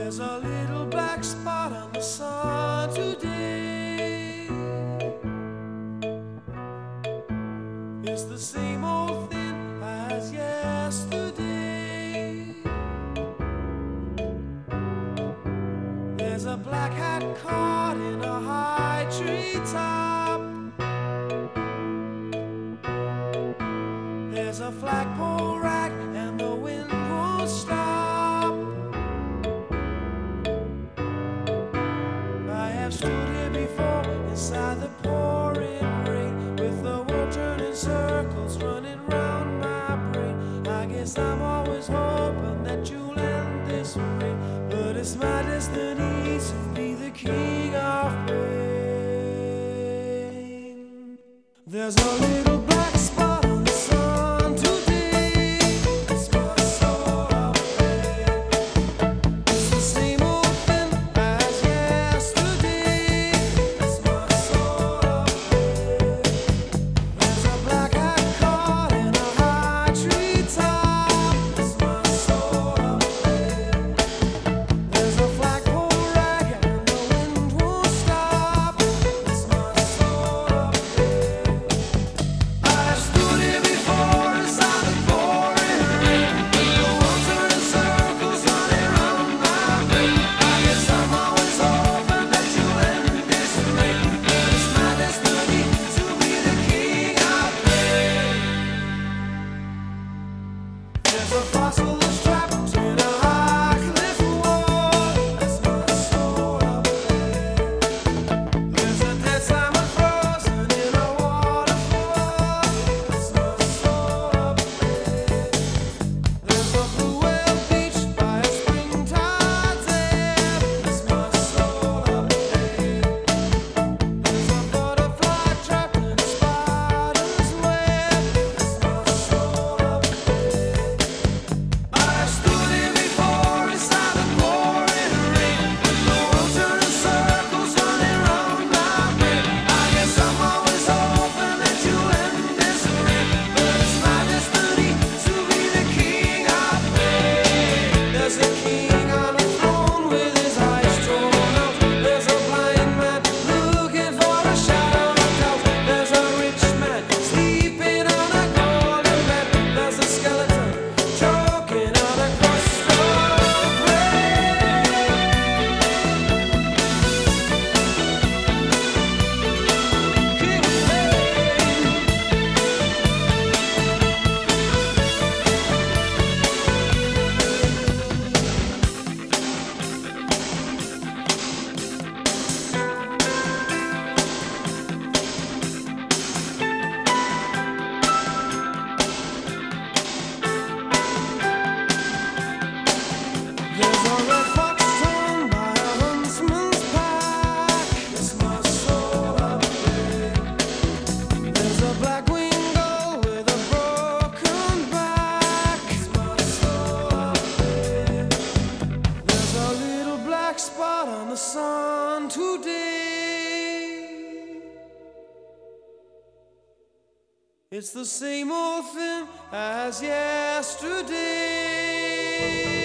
There's a little black spot on the sun today. It's the same old thing as yesterday. There's a black hat caught in a high tree top. There's a flagpole rack and the wind won't stop. I have stood here before inside the pouring rain, with the world turning circles running round my brain. I guess I'm always hoping that you'll end this way, but it's my destiny to be the king of pain. There's a little black spot on the sun today. It's my soul of pain. It's the same old thing as yesterday. It's my soul of pain. There's a black hat caught in a high tree top. It's my soul of pain. There's a flagpole rag and the wind won't stop. It's my soul of pain. I stood here before inside the pouring rain, with the world turning circles running round my brain. I guess I'm always hoping that you'll end this way, but it's my destiny to be the king of pain. There's a fossil that's trapped in a high cliff wall. That's my soul of pain. There's a dead salmon frozen in a waterfall. That's my soul of pain. There's a blue whale beached by a springtide ebb. That's my soul of pain. There's a butterfly trapped in a spider's web. That's my soul of pain. I stood here before inside the pouring rain, with the world turning circles running round my brain. I guess I'm always hoping that you'll end this way, but it's my destiny to be the king of pain. There's a king on a throne with his eyes drawn out. There's a blind man looking for a shadow of doubt. There's a rich man sleeping on a golden bed. There's a skeleton choking on a crust of bread. King of pain. There's a red fox torn by a huntsman's pack. It's my soul of pain. There's a black winged gull with a broken back. It's my soul of pain. There's a little black spot on the sun today. It's the same old thing as yesterday.